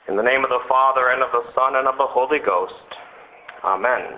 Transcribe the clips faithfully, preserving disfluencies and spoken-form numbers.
In the name of the Father, and of the Son, and of the Holy Ghost. Amen.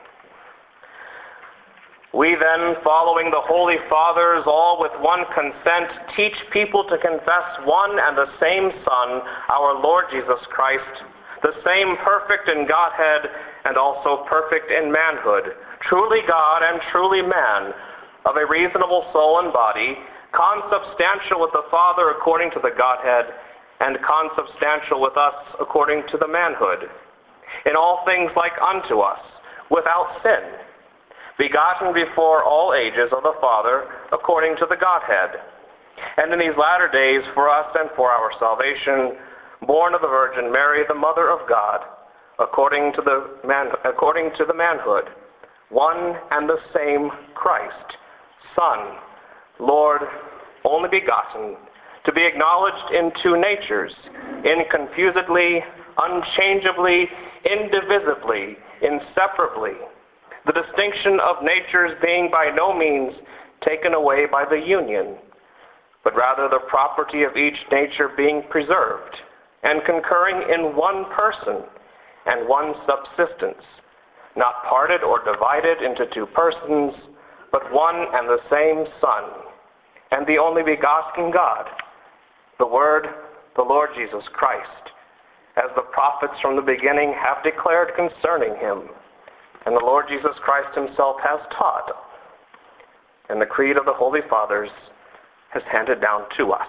We then, following the Holy Fathers, all with one consent, teach people to confess one and the same Son, our Lord Jesus Christ, the same perfect in Godhead and also perfect in manhood, truly God and truly man, of a reasonable soul and body, consubstantial with the Father according to the Godhead, and consubstantial with us according to the manhood, in all things like unto us, without sin, begotten before all ages of the Father according to the Godhead, and in these latter days for us and for our salvation, born of the Virgin Mary, the Mother of God, according to the man, according to the manhood, one and the same Christ, Son, Lord, only begotten, to be acknowledged in two natures, inconfusedly, unchangeably, indivisibly, inseparably, the distinction of natures being by no means taken away by the union, but rather the property of each nature being preserved, and concurring in one person and one subsistence, not parted or divided into two persons, but one and the same Son, and the only begotten God, the Word, the Lord Jesus Christ, as the prophets from the beginning have declared concerning him, and the Lord Jesus Christ himself has taught, and the creed of the Holy Fathers has handed down to us.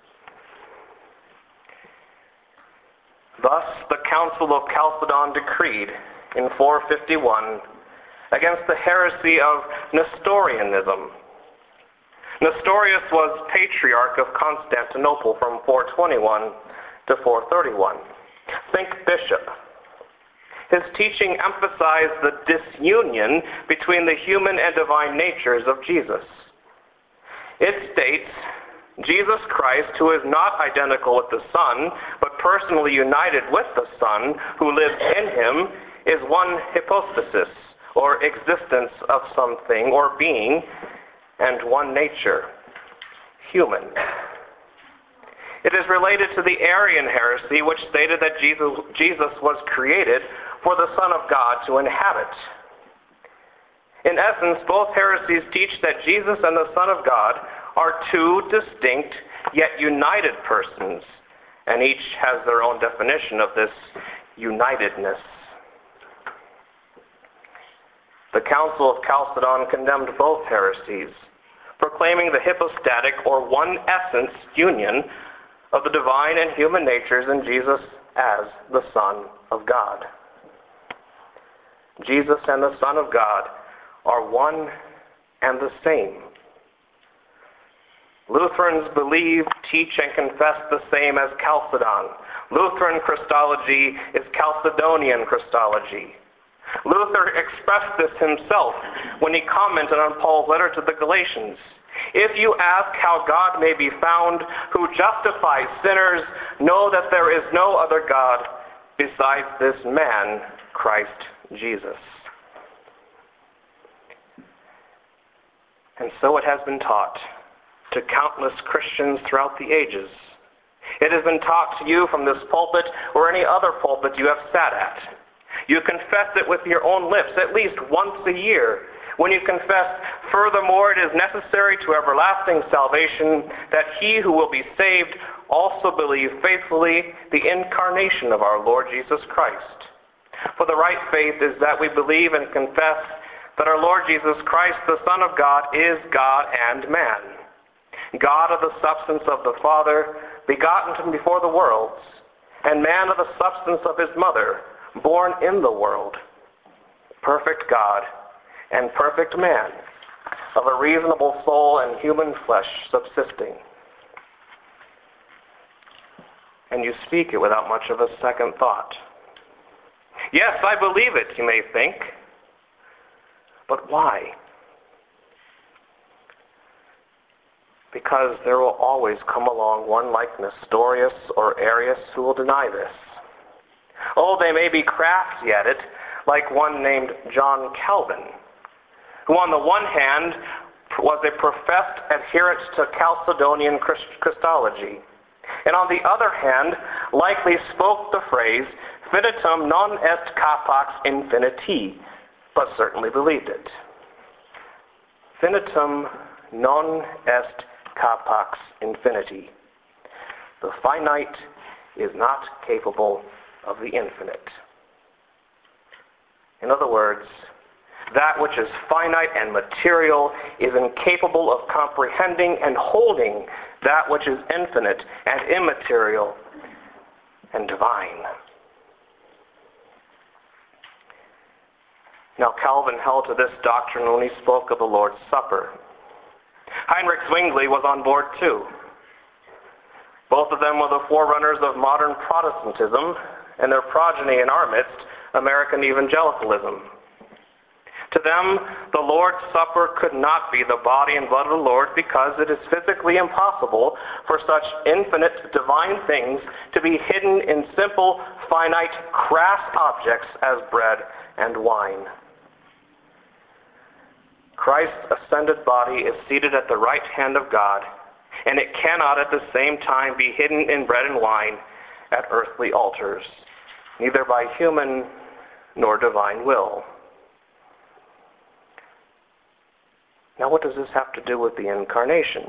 Thus the Council of Chalcedon decreed in four fifty-one against the heresy of Nestorianism. Nestorius was Patriarch of Constantinople from four twenty-one to four thirty-one. Think bishop. His teaching emphasized the disunion between the human and divine natures of Jesus. It states, Jesus Christ, who is not identical with the Son, but personally united with the Son, who lives in him, is one hypostasis, or existence of something or being, and one nature, human. It is related to the Arian heresy, which stated that Jesus, Jesus was created for the Son of God to inhabit. In essence, both heresies teach that Jesus and the Son of God are two distinct yet united persons, and each has their own definition of this unitedness. The Council of Chalcedon condemned both heresies, proclaiming the hypostatic or one essence union of the divine and human natures in Jesus as the Son of God. Jesus and the Son of God are one and the same. Lutherans believe, teach, and confess the same as Chalcedon. Lutheran Christology is Chalcedonian Christology. Luther expressed this himself when he commented on Paul's letter to the Galatians. If you ask how God may be found, who justifies sinners, know that there is no other God besides this man, Christ Jesus. And so it has been taught to countless Christians throughout the ages. It has been taught to you from this pulpit or any other pulpit you have sat at. You confess it with your own lips at least once a year, when you confess, furthermore, it is necessary to everlasting salvation that he who will be saved also believe faithfully the incarnation of our Lord Jesus Christ. For the right faith is that we believe and confess that our Lord Jesus Christ, the Son of God, is God and man, God of the substance of the Father, begotten from before the worlds, and man of the substance of his mother, born in the world, perfect God and perfect man, of a reasonable soul and human flesh subsisting. And you speak it without much of a second thought. Yes, I believe it, you may think. But why? Because there will always come along one like Nestorius or Arius who will deny this. Oh, they may be crafty at it, like one named John Calvin, who on the one hand was a professed adherent to Chalcedonian Christology, and on the other hand likely spoke the phrase, finitum non est capax infiniti, but certainly believed it. Finitum non est capax infiniti. The finite is not capable of the infinite. In other words, that which is finite and material is incapable of comprehending and holding that which is infinite and immaterial and divine. Now, Calvin held to this doctrine when he spoke of the Lord's Supper. Heinrich Zwingli was on board too. Both of them were the forerunners of modern Protestantism, and their progeny in our midst, American evangelicalism. To them, the Lord's Supper could not be the body and blood of the Lord because it is physically impossible for such infinite divine things to be hidden in simple, finite, crass objects as bread and wine. Christ's ascended body is seated at the right hand of God, and it cannot at the same time be hidden in bread and wine at earthly altars, neither by human nor divine will. Now, what does this have to do with the Incarnation?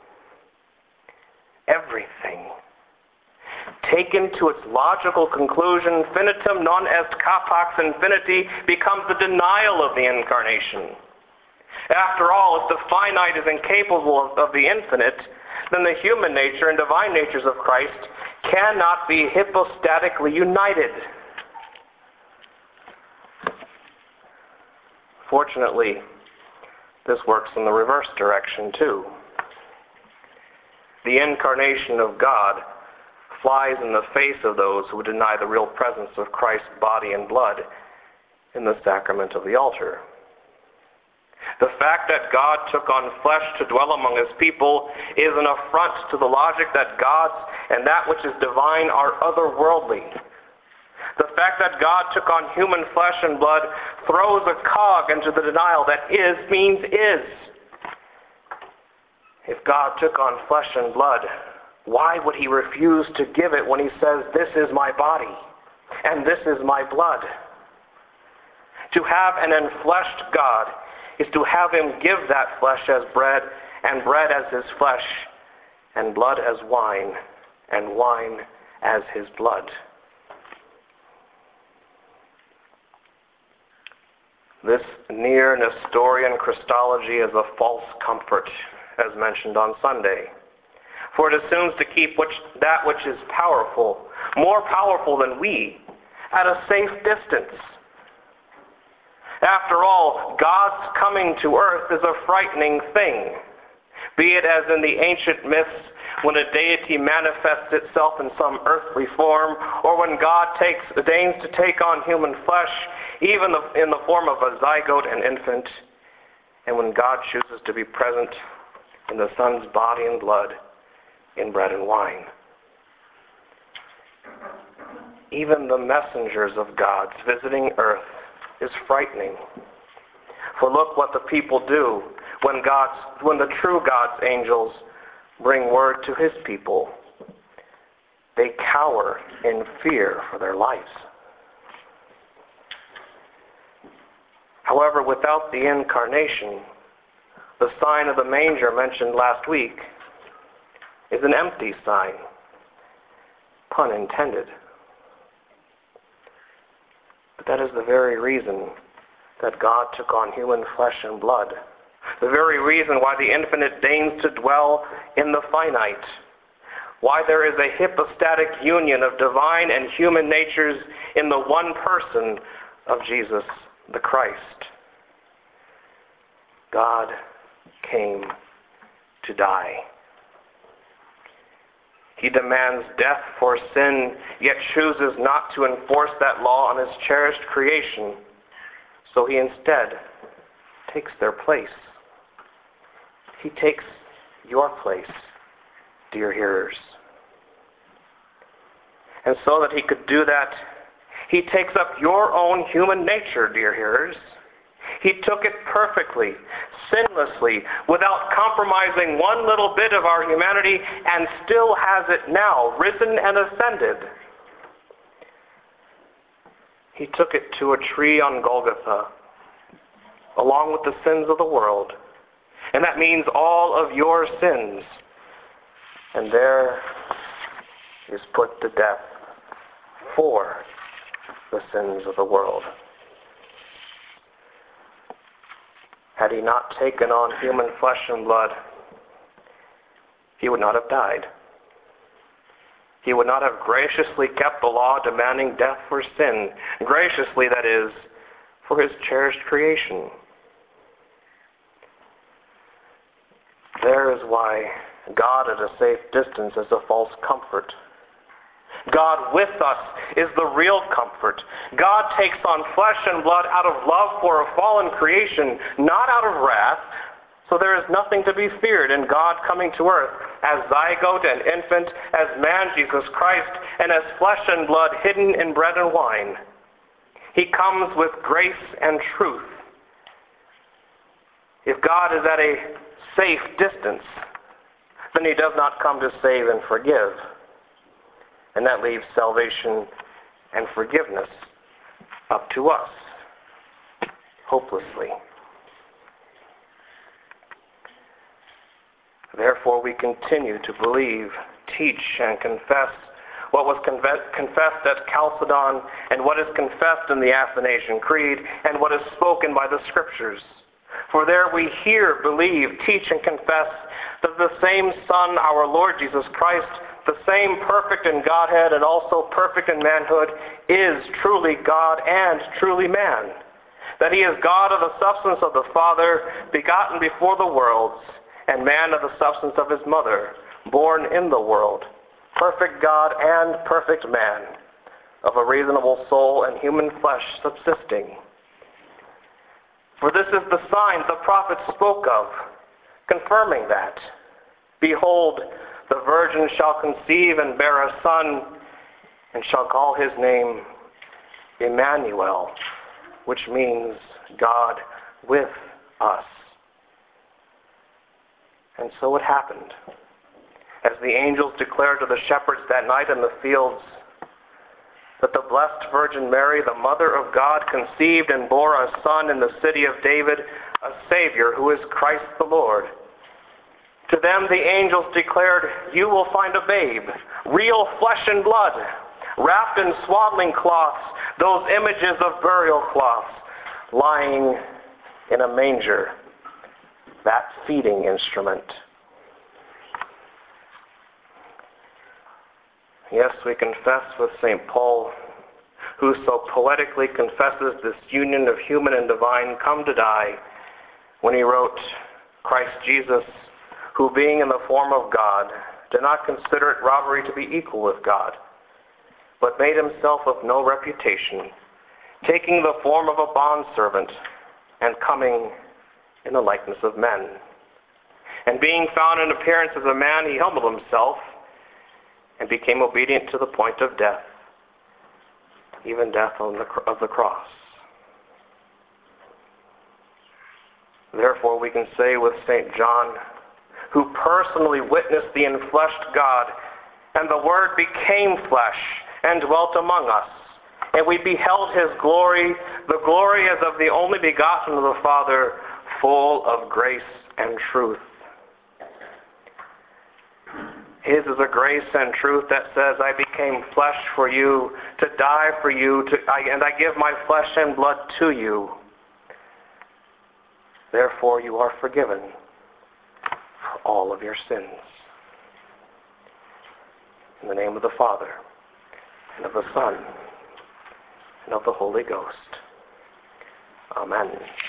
Everything. Taken to its logical conclusion, finitum non est capax infiniti becomes the denial of the Incarnation. After all, if the finite is incapable of, of the infinite, then the human nature and divine natures of Christ cannot be hypostatically united. Fortunately, this works in the reverse direction too. The incarnation of God flies in the face of those who deny the real presence of Christ's body and blood in the sacrament of the altar. The fact that God took on flesh to dwell among his people is an affront to the logic that God's and that which is divine are otherworldly. The fact that God took on human flesh and blood throws a cog into the denial that is means is. If God took on flesh and blood, why would he refuse to give it when he says, "This is my body and this is my blood"? To have an enfleshed God is to have him give that flesh as bread, and bread as his flesh, and blood as wine, and wine as his blood. This near Nestorian Christology is a false comfort, as mentioned on Sunday, for it assumes to keep which, that which is powerful, more powerful than we, at a safe distance. After all, God's coming to earth is a frightening thing, be it as in the ancient myths when a deity manifests itself in some earthly form, or when God takes, deigns to take on human flesh, even in the form of a zygote and infant, and when God chooses to be present in the Son's body and blood in bread and wine. Even the messengers of God's visiting earth is frightening. For look what the people do when God's, when the true God's angels bring word to his people. They cower in fear for their lives. However, without the incarnation, the sign of the manger mentioned last week is an empty sign, pun intended. But that is the very reason that God took on human flesh and blood, the very reason why the infinite deigns to dwell in the finite, why there is a hypostatic union of divine and human natures in the one person of Jesus the Christ. God came to die. He demands death for sin, yet chooses not to enforce that law on his cherished creation. So he instead takes their place. He takes your place, dear hearers. And so that he could do that, he takes up your own human nature, dear hearers. He took it perfectly, sinlessly, without compromising one little bit of our humanity, and still has it now, risen and ascended. He took it to a tree on Golgotha, along with the sins of the world. And that means all of your sins. And there is put to death for the sins of the world. Had he not taken on human flesh and blood, he would not have died. He would not have graciously kept the law demanding death for sin. Graciously, that is, for his cherished creation. There is why God at a safe distance is a false comfort. God with us is the real comfort. God takes on flesh and blood out of love for a fallen creation, not out of wrath. So there is nothing to be feared in God coming to earth as zygote and infant, as man Jesus Christ, and as flesh and blood hidden in bread and wine. He comes with grace and truth. If God is at a safe distance, then he does not come to save and forgive. And that leaves salvation and forgiveness up to us, hopelessly. Therefore, we continue to believe, teach, and confess what was confessed at Chalcedon, and what is confessed in the Athanasian Creed, and what is spoken by the Scriptures. For there we hear, believe, teach, and confess that the same Son, our Lord Jesus Christ, the same perfect in Godhead and also perfect in manhood, is truly God and truly man. That he is God of the substance of the Father, begotten before the worlds, and man of the substance of his mother, born in the world, perfect God and perfect man, of a reasonable soul and human flesh subsisting. For this is the sign the prophets spoke of, confirming that, behold, the virgin shall conceive and bear a son, and shall call his name Emmanuel, which means God with us. And so it happened. As the angels declared to the shepherds that night in the fields, that the blessed Virgin Mary, the Mother of God, conceived and bore a son in the city of David, a Savior who is Christ the Lord. To them the angels declared, you will find a babe, real flesh and blood, wrapped in swaddling cloths, those images of burial cloths, lying in a manger, that feeding instrument. Yes, we confess with Saint Paul, who so poetically confesses this union of human and divine come to die, when he wrote, Christ Jesus, who being in the form of God, did not consider it robbery to be equal with God, but made himself of no reputation, taking the form of a bondservant, and coming in the likeness of men. And being found in appearance as a man, he humbled himself, and became obedient to the point of death, even death on the, of the cross. Therefore, we can say with Saint John, who personally witnessed the enfleshed God, and the Word became flesh and dwelt among us, and we beheld his glory, the glory as of the only begotten of the Father, full of grace and truth. His is a grace and truth that says, I became flesh for you, to die for you, to, I, and I give my flesh and blood to you. Therefore you are forgiven for all of your sins. In the name of the Father, and of the Son, and of the Holy Ghost. Amen.